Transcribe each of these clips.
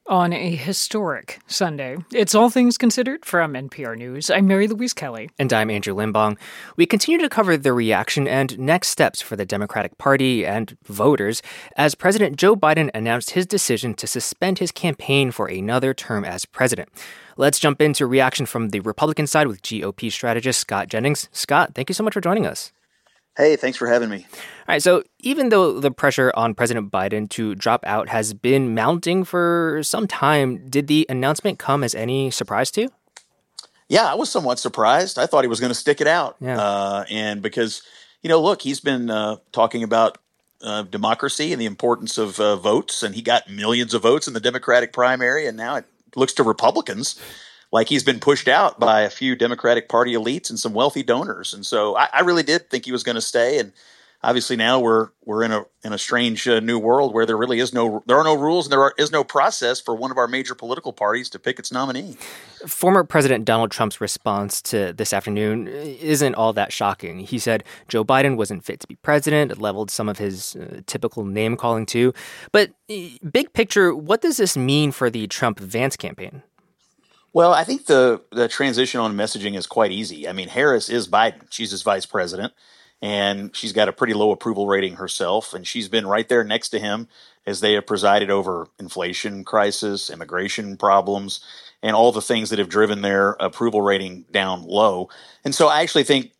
On a historic Sunday, it's All Things Considered from NPR News. I'm Mary Louise Kelly. And I'm Andrew Limbong. We continue to cover the reaction and next steps for the Democratic Party and voters as President Joe Biden announced his decision to suspend his campaign for another term as president. Let's jump into reaction from the Republican side with GOP strategist Scott Jennings. Scott, thank you so much for joining us. Hey, thanks for having me. All right, so even though the pressure on President Biden to drop out has been mounting for some time, did the announcement come as any surprise to you? Yeah, I was somewhat surprised. I thought he was going to stick it out. Yeah. And because, look, he's been talking about democracy and the importance of votes, and he got millions of votes in the Democratic primary, and now it looks to Republicans like he's been pushed out by a few Democratic Party elites and some wealthy donors. And so I really did think he was going to stay. And obviously now we're in a strange new world where there are no rules and there is no process for one of our major political parties to pick its nominee. Former President Donald Trump's response to this afternoon isn't all that shocking. He said Joe Biden wasn't fit to be president, leveled some of his typical name calling too. But big picture, what does this mean for the Trump-Vance campaign? Well, I think the transition on messaging is quite easy. I mean, Harris is Biden. She's his vice president, and she's got a pretty low approval rating herself, and she's been right there next to him as they have presided over inflation crisis, immigration problems, and all the things that have driven their approval rating down low. And so I actually think,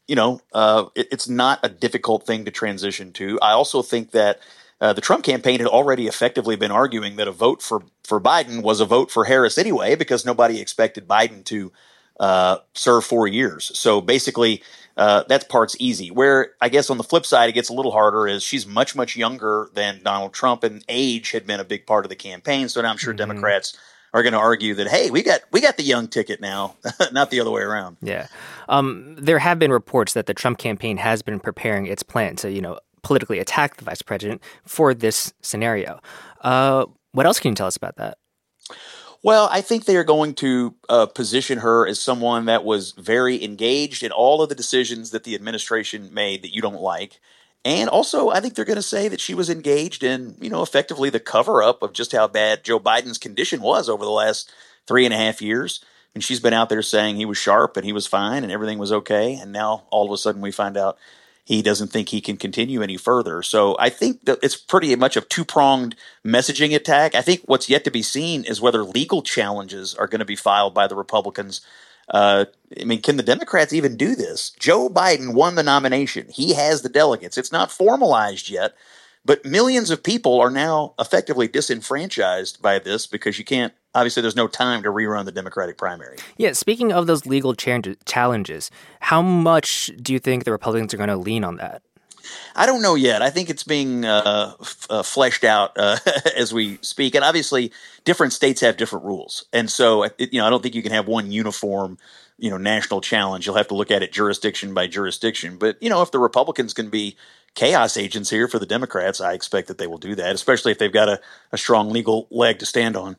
it's not a difficult thing to transition to. I also think that the Trump campaign had already effectively been arguing that a vote for Biden was a vote for Harris anyway, because nobody expected Biden to serve 4 years. So basically, that part's easy. Where I guess on the flip side, it gets a little harder is she's much, much younger than Donald Trump, and age had been a big part of the campaign. So now I'm sure Democrats are going to argue that, hey, we got the young ticket now, not the other way around. Yeah. There have been reports that the Trump campaign has been preparing its plan to, politically attack the vice president for this scenario. What else can you tell us about that? Well, I think they are going to position her as someone that was very engaged in all of the decisions that the administration made that you don't like. And also, I think they're going to say that she was engaged in, effectively the cover-up of just how bad Joe Biden's condition was over the last 3.5 years. And she's been out there saying he was sharp and he was fine and everything was okay. And now all of a sudden we find out he doesn't think he can continue any further. So I think that it's pretty much a two-pronged messaging attack. I think what's yet to be seen is whether legal challenges are going to be filed by the Republicans. Can the Democrats even do this? Joe Biden won the nomination. He has the delegates. It's not formalized yet, but millions of people are now effectively disenfranchised by this because you can't. Obviously, there's no time to rerun the Democratic primary. Yeah, speaking of those legal challenges, how much do you think the Republicans are going to lean on that? I don't know yet. I think it's being fleshed out as we speak. And obviously, different states have different rules. And so, I don't think you can have one uniform, national challenge. You'll have to look at it jurisdiction by jurisdiction. But, if the Republicans can be chaos agents here for the Democrats, I expect that they will do that, especially if they've got a strong legal leg to stand on.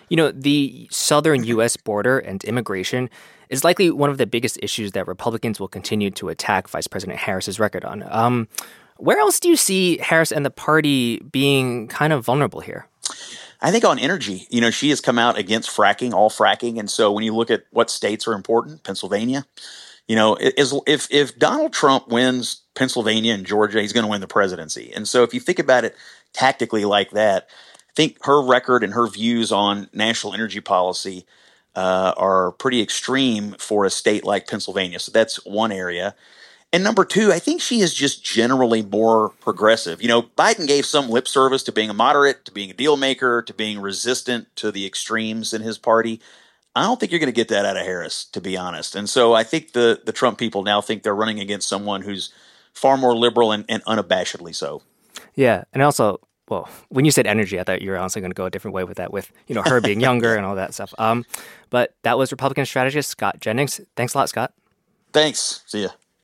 The southern U.S. border and immigration is likely one of the biggest issues that Republicans will continue to attack Vice President Harris's record on. Where else do you see Harris and the party being kind of vulnerable here? I think on energy, she has come out against fracking, all fracking. And so when you look at what states are important, Pennsylvania, if Donald Trump wins Pennsylvania and Georgia, he's going to win the presidency. And so if you think about it tactically like that, I think her record and her views on national energy policy are pretty extreme for a state like Pennsylvania. So that's one area. And number two, I think she is just generally more progressive. Biden gave some lip service to being a moderate, to being a deal maker, to being resistant to the extremes in his party. I don't think you're going to get that out of Harris, to be honest. And so I think the Trump people now think they're running against someone who's far more liberal and unabashedly so. Yeah. And also, well, when you said energy, I thought you were honestly going to go a different way with that, with, her being younger and all that stuff. But that was Republican strategist Scott Jennings. Thanks a lot, Scott. Thanks. See ya.